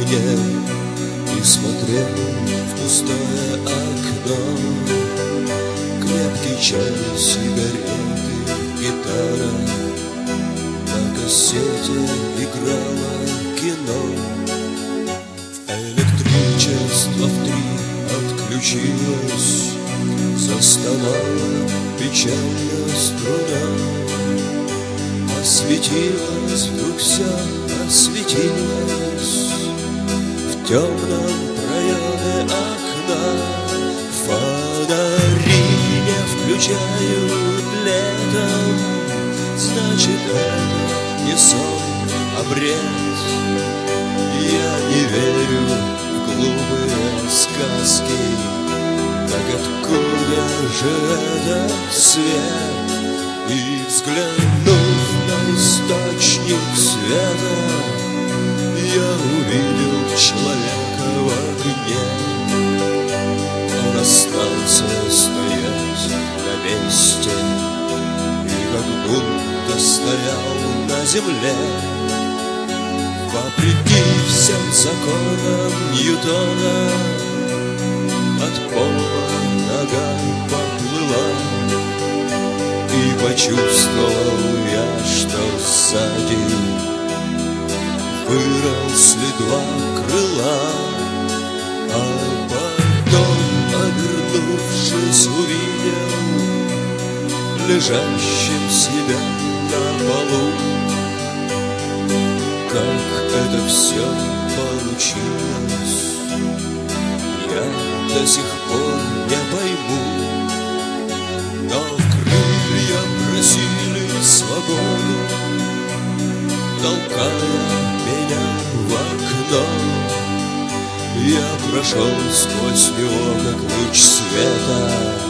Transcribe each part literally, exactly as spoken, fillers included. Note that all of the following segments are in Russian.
мне и смотрел в пустое окно. Крепкий чай, сигареты, гитара, на кассете играло кино. Электричество в три отключилось, застонала печально струна. Осветилась вдруг вся, осветилась в темном проеме окна. Фонари не включают летом, значит, это не сон, а бред. Я не верю в глупые сказки, так откуда же этот свет? И взглянув на источник света, я увидел человека в огне. Он остался стоять на месте и как будто стоял на земле. Вопреки всем законам Ньютона от пола нога поплыла. И почувствовал я, что сзади выросли два крыла. А потом, обернувшись, увидел лежащим себя на полу. Как это все получилось, я до сих пор не пойму. Но крылья просили свободу, толкая меня в окно. Я прошел сквозь него, как луч света,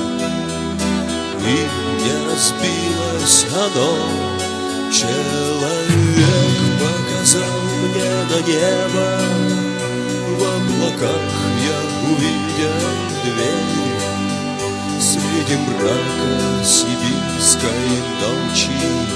и не разбилось оно. Человек показал мне на небо, в облаках я увидел дверь. Среди мрака сибирской ночи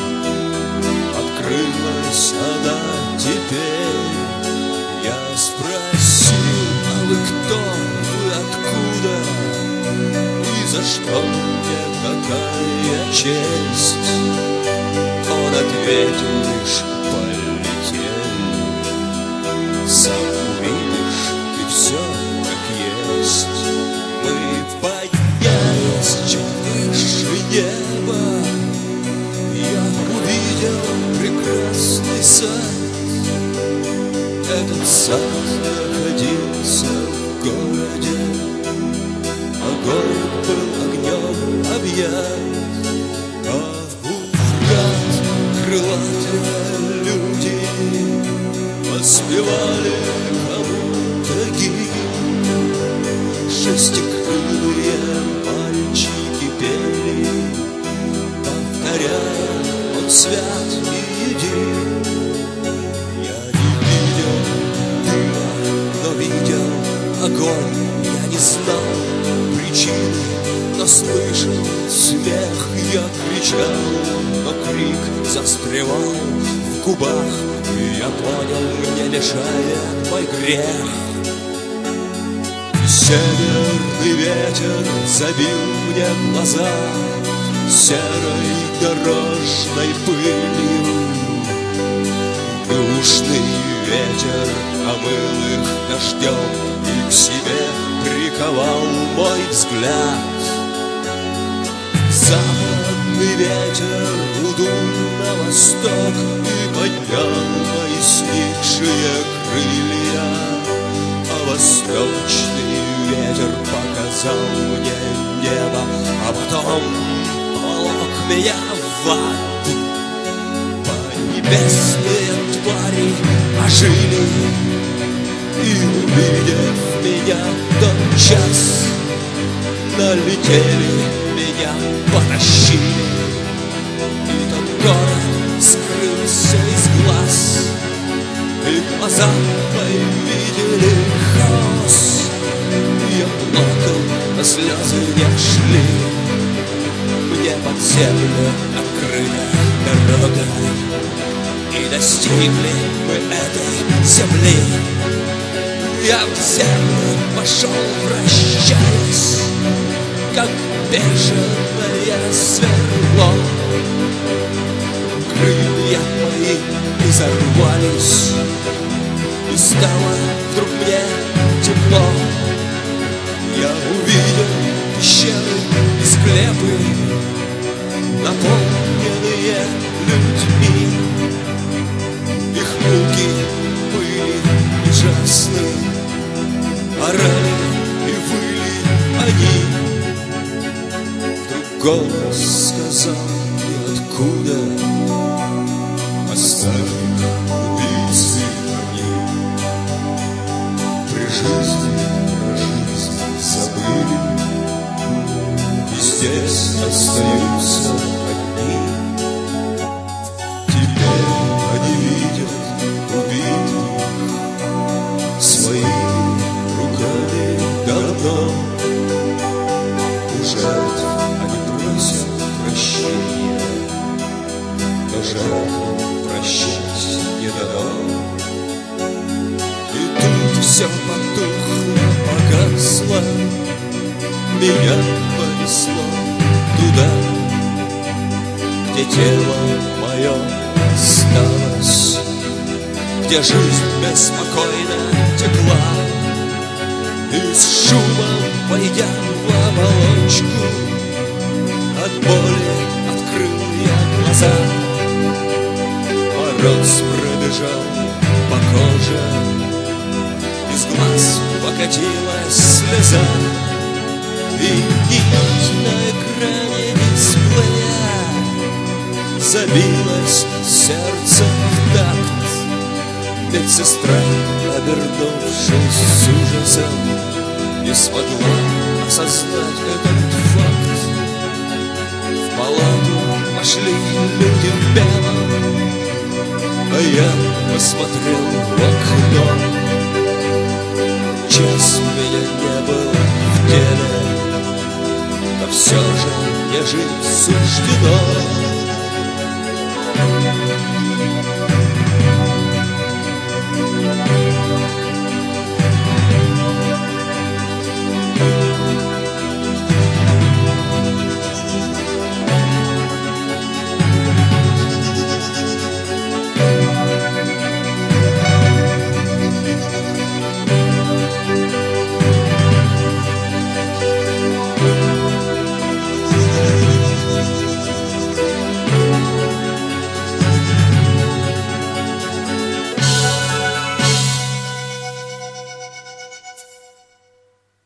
открылась она теперь. Я спросил: а вы кто, вы откуда, и за что мне такая честь? Он ответил лишь: полетели, сам увидишь, и все как есть. Мы поднялись чуть выше неба, я увидел прекрасный сад. Этот сад находился в городе, а город был огнем объят. А у врат крылатые люди воспевали кому-то гимн. Шестикрылые мальчики пели, повторяя: он свят и един. Я не видел дыма, но видел огонь. Я не знал причины, но слышал смех. Я кричал, но крик застревал в губах. И я понял, мне мешает мой грех. Северный ветер забил мне глаза серой дорожной пылью. Южный ветер омыл их дождем и к себе приковал мой взгляд. Западный ветер удул на восток и поднял мои сникшие крылья. А восточный ветер показал мне небо, а потом поволок меня в ад. Небесные твари ожили, и, увидев меня тотчас, налетели, меня потащили. И тот город скрылся из глаз, и глаза мои видели хаос. Я плакал, а слезы не шли. Мне под землю открыта дорога, и достигли мы этой земли. Я в землю пошел, вращаясь, как бешеное сверло. Крылья мои изорвались, и стало вдруг мне тепло. Я увидел пещеры и склепы, наполненные людьми. Их муки были ужасны, орали и выли они. Вдруг голос сказал ниоткуда: оставь их, убийцы они. При жизни про жизнь забыли, и здесь остаются одни. Теперь они видят убитых своими руками давно. У жертв они просят прощения, но жертвам прощать не дано. И тут все потухло, погасло, меня понесло туда, где тело мое осталось, где жизнь беспокойно текла. И с шумом, войдя в оболочку, от боли открыл я глаза. Мороз пробежал по коже, из глаз покатилась слеза. И нить на экране дисплея забилось сердце в такт. Медсестра, обернувшись с ужасом, не смогла осознать этот факт. В палату пошли люди в белом, а я посмотрел в окно. Час меня не было в деле, но все же мне жить суждено.